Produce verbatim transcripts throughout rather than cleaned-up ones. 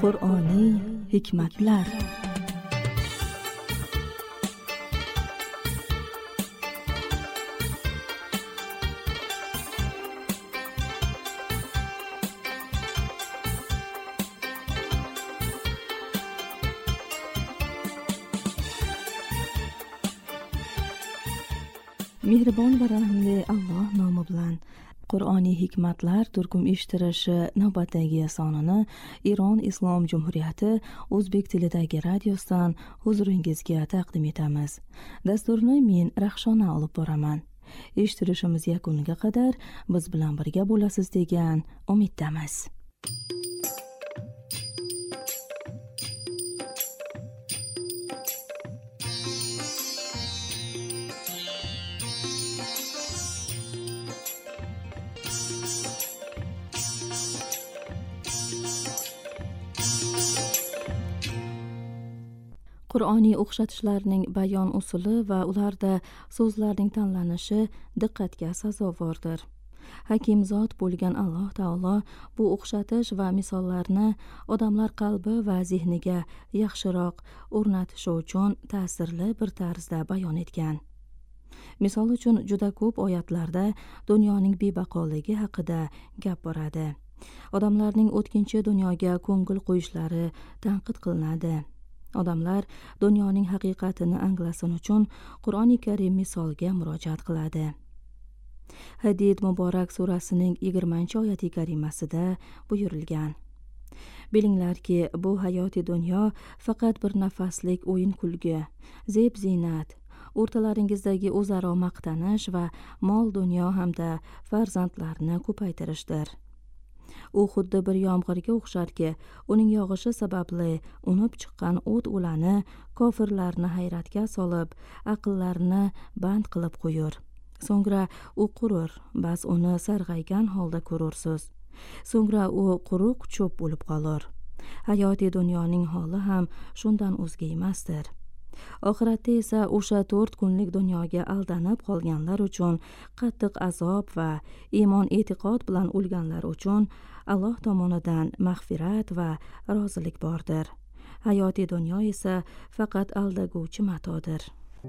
Qur'oniy hikmatlar. Mehribon va rahimli Alloh nomi bilan Qur'oniy hikmatlar turkum eshittirishi navbatdagi sonini Iron Islom Jumhuriyati o'zbek tilidagi radiosidan huzuringizga taqdim etamiz. Dasturni men Rahshona olib boraman. Eshittirishimiz yakuniga qadar biz bilan birga bo'lasiz degan umiddamiz. Qur'oniy o'xshatishlarning bayon usuli va ularda so'zlarning tanlanishi diqqatga sazovordir. Hakim zot bo'lgan Alloh taolo bu o'xshatish va misollarni odamlar qalbi va zehniga yaxshiroq o'rnatishi uchun ta'sirli bir tarzda bayon etgan. Misol uchun juda ko'p oyatlarda dunyoning bebaqoligi haqida gap boradi. Odamlarning o'tkinchi dunyoga ko'ngil qo'yishlari tanqid qilinadi. Odamlar dunyoning haqiqatini anglasin uchun Qur'oni Karim misolga murojaat qiladi. Hadid Muborak surasining yigirmanchi oyati karimasida buyurilgan: Bilinglarki, bu hayoti dunyo faqat bir nafaslik o'yin kulgi, zeb ziynat, o'rtalaringizdagi o'zaro maqtanish va mol dunyo hamda farzandlarni ko'paytirishdir. U xuddi bir yomg'irga o'xsharki, uning yog'ishi sababli unib chiqqan o't o'lani kofirlarni hayratga solib, aqllarini band qilib qo'yur. So'ngra u qurur, bas uni sarg'aygan holda ko'rursiz. So'ngra u quruq cho'p bo'lib qolur. Hayoti dunyoning holi ham shundan o'zga emasdir. Oxiratda esa o'sha to'rt kunlik dunyoga aldanib qolganlar uchun qattiq azob va iymon e'tiqod bilan o'lganlar uchun Alloh tomonidan mag'firat va rozilik bordir. Hayoti dunyo esa faqat aldaguvchi matodir.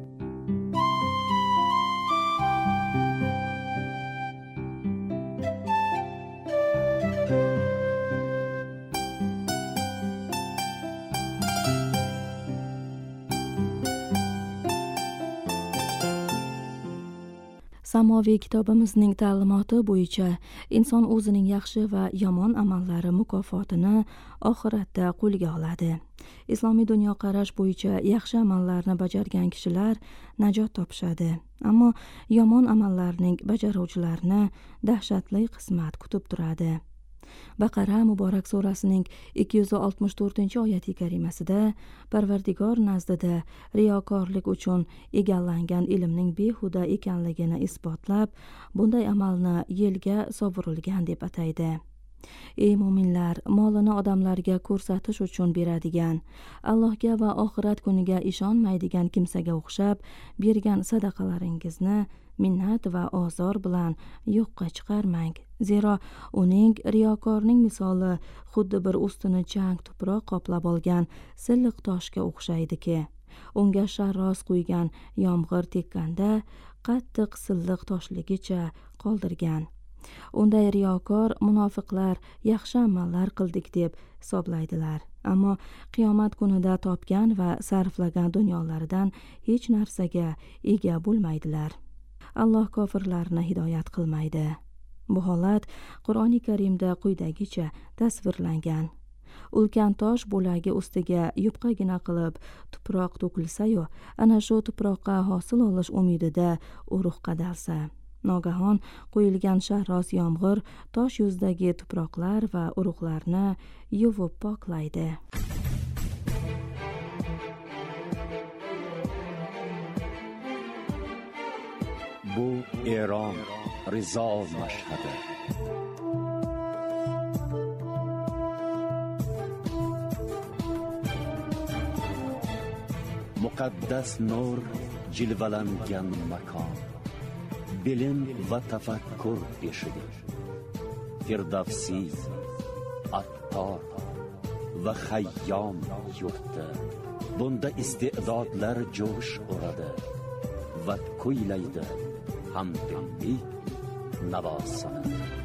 Samoviy kitobimizning ta'limoti bo'yicha inson o'zining yaxshi va yomon amallari mukofotini oxiratda qo'lga oladi. Islomiy dunyoqarash bo'yicha yaxshi amallarni bajargan kishilar najot topishadi, ammo yomon amallarning bajaruvchilarini dahshatli qismat kutib turadi. Baqara Muborak surasining ikki yuz oltmish to'rtinchi oyati karimasida Parvardigor nazdida riyokorlik uchun egallangan ilmning behuda ekanligini isbotlab, bunday amalni yelga sovurilgan deb ataydi. Ey mu'minlar, molini odamlarga ko'rsatish uchun beradigan, Allohga va oxirat kuniga ishonmaydigan kimsaga o'xshab bergan sadaqalaringizni minnat va ozor bilan yo'qqa chiqarmang. Zero uning riyokorning misoli xuddi bir ustini chang tuproq qoplab olgan silliq toshga o'xshaydiki, unga sharros quygan yomg'ir tekkanda qattiq silliq toshligicha qoldirgan. Unday riyokor munofiqlar yaxshi amallar qildik deb hisoblaydilar, ammo qiyomat kunida topgan va sarflagan dunyolaridan hech narsaga ega bo'lmaydilar. Alloh kofirlarni hidoyat qilmaydi. Bu holat Qur'oni Karimda quyidagicha tasvirlangan: ulkan tosh bo'lagi ustiga yupqagina qilib tuproq to'kilsa-yu, ana shu tuproqqa hosil olish umidida urug' qadalsa, nogahon qo'yilgan sharros yomg'ir tosh yuzidagi tuproqlar va urug'larni yuvib poklaydi. Bu Eron rizo mashhadi. Muqaddas nur jilvalangan makon, bilim va tafakkur beshigi. Firdavsi, Attor, va Xayyom yurti. Bunda iste'dodlar jo'sh uradi va kuylaydi hamdillik navosini.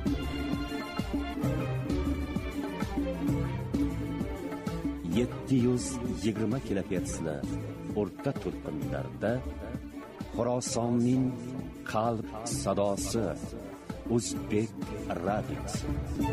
yetti yuz yigirma kilohertzli o'rta to'lqinlarda Xorasonning qalb sadosi O'zbek radiosi.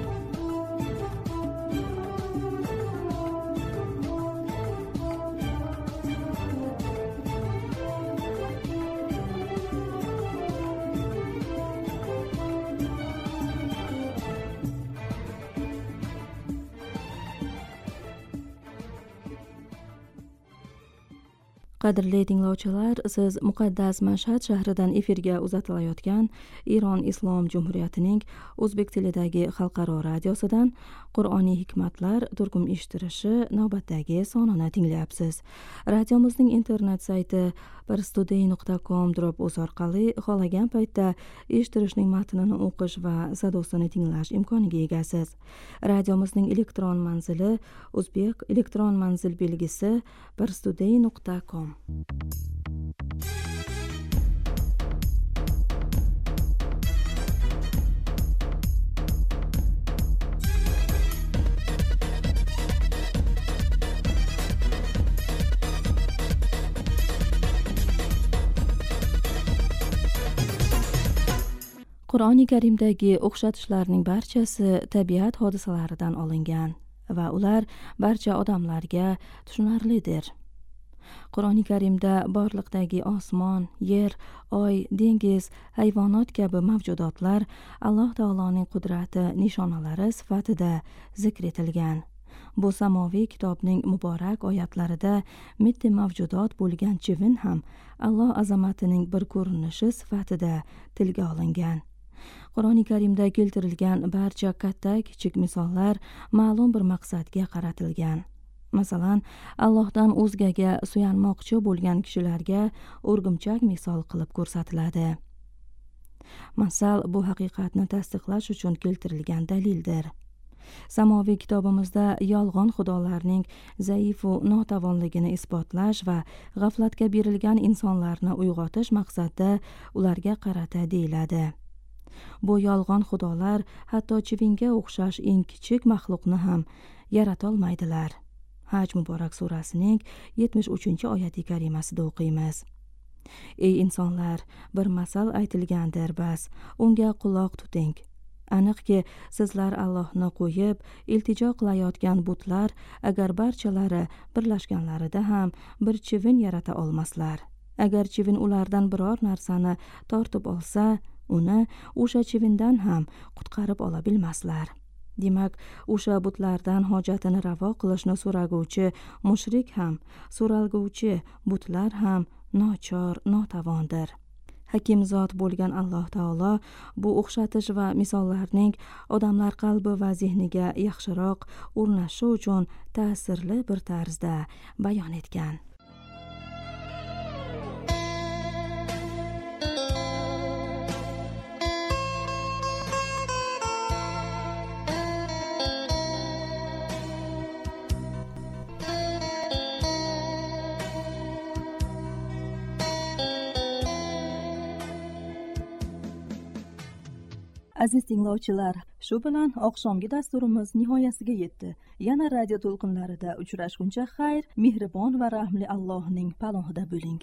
Qadrli tinglovchilar, siz muqaddas Mashhad shahridan efirga uzatilayotgan Iron Islom Jumhuriyatining o'zbek tilidagi xalqaro radiosidan Qur'oniy hikmatlar turkum eshittirishi navbatdagi sonini tinglayapsiz. Radiomizning internet sayti parstoday nuqta com uz orqali xohlagan paytda eshittirishning matnini o'qish va sadosini tinglash imkoniga egasiz. Radiomizning elektron manzili o'zbek elektron manzil belgisi parstoday nuqta com. Qur'oni Karimdagi o'xshatishlarning barchasi tabiat hodisalaridan olingan va ular barcha odamlarga tushunarlidir. Qur'oni Karimda borliqdagi osmon, yer, oy, dengiz, hayvonot kabi mavjudotlar Alloh taoloning qudrati nishonalari sifatida zikr etilgan. Bu samoviy kitobning muborak oyatlarida mitti mavjudot bo'lgan chivin ham Alloh azamatining bir ko'rinishi sifatida tilga olingan. Qur'oni Karimda keltirilgan barcha katta-kichik misollar ma'lum bir maqsadga qaratilgan. Masalan, Allohdan o'zgaga suyanmoqchi bo'lgan kishilarga o'rgimchak misol qilib ko'rsatiladi. Masal bu haqiqatni tasdiqlash uchun keltirilgan dalildir. Samoviy kitobimizda yolg'on xudolarning zaif va notavonligini isbotlash va g'aflatga berilgan insonlarni uyg'otish maqsadida ularga qarata deyiladi. Bu yolg'on xudolar hatto chivinga o'xshash eng kichik maxluqni ham yaratolmaydilar. Haj Muborak surasining yetmish uchinchi oyati karimasida o'qiymiz. Ey insonlar, bir masal aytilgandir bas, unga quloq tuting. Aniqki, sizlar Allohni qo'yib, iltijo qilayotgan butlar agar barchalari birlashganlarida ham bir chivin yarata olmaslar. Agar chivin ulardan biror narsani tortib olsa, uni o'sha chivindan ham qutqarib ola bilmaslar. Demak, o'sha butlardan hojatini ravo qilishni so'raguvchi mushrik ham, so'ralguvchi butlar ham nochor, notavondir. Hakim zot bo'lgan Alloh taolo bu o'xshatish va misollarning odamlar qalbi va zehniga yaxshiroq o'rnashi uchun ta'sirli bir tarzda bayon etgan. Aziz tinglovchilar, shu bilan oqshomgi dasturimiz nihoyasiga yetdi. Yana radio to'lqinlarida uchrashguncha xayr, mehribon va rahmli Allohning panohida bo'ling.